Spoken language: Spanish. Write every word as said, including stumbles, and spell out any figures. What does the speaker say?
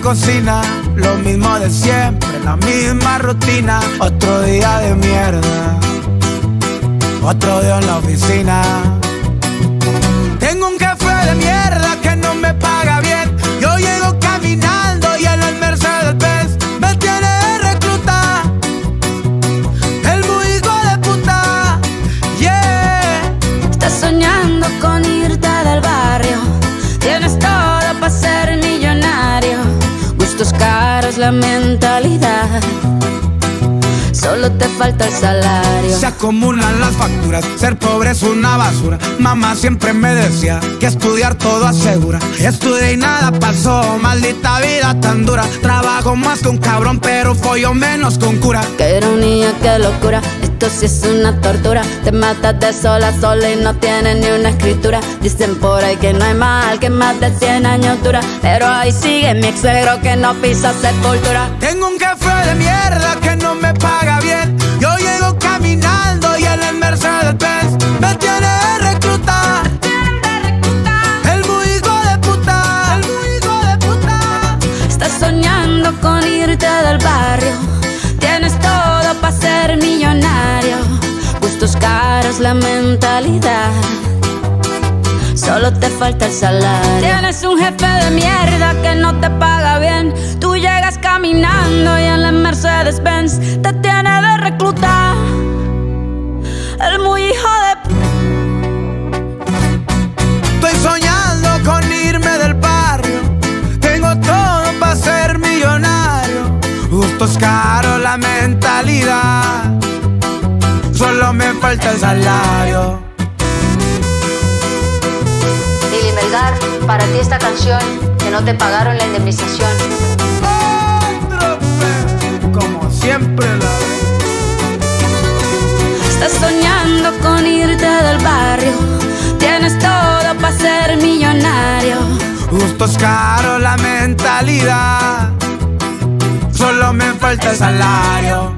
cocina, lo mismo de siempre, la misma rutina. Otro día de mierda, otro día en la oficina. Tengo un jefe de mierda que no me paga bien. Yo llego caminando y en el Mercedes-Benz me tiene de recluta. El muy hijo de puta, yeah. Estás soñando con irte del barrio. Tienes todo para ser millonario. Gustos caros, la mentalidad. Solo te falta el salario. Se acumulan las facturas, ser pobre es una basura. Mamá siempre me decía que estudiar todo asegura. Estudié y nada pasó, maldita vida tan dura. Trabajo más que un cabrón, pero follo menos que un cura. Qué ironía, qué locura, esto sí es una tortura. Te matas de sol a sol y no tienes ni una escritura. Dicen por ahí que no hay mal que más de cien años dura, pero ahí sigue mi ex suegro que no pisa sepultura. Tengo un jefe de mierda que no me paga bien. Yo llego caminando y en el Mercedes-Benz me tiene de recluta. El muy hijo de puta, el muy hijo de puta. Estás soñando con irte del barrio. Tienes todo para ser millonario. Gustos caros, la mentalidad. Solo te falta el salario. Tienes un jefe de mierda que no te paga bien. Tú llegas caminando y en la Mercedes-Benz te tiene de recluta. El muy hijo de... Estoy soñando con irme del barrio. Tengo todo para ser millonario. Gustos caros, la mentalidad. Solo me falta el salario. Lili Melgar, para ti esta canción, que no te pagaron la indemnización. Otro pe, como siempre la vez. Estás soñando con irte del barrio. Tienes todo para ser millonario. Gustos caros, la mentalidad. Solo me falta el salario.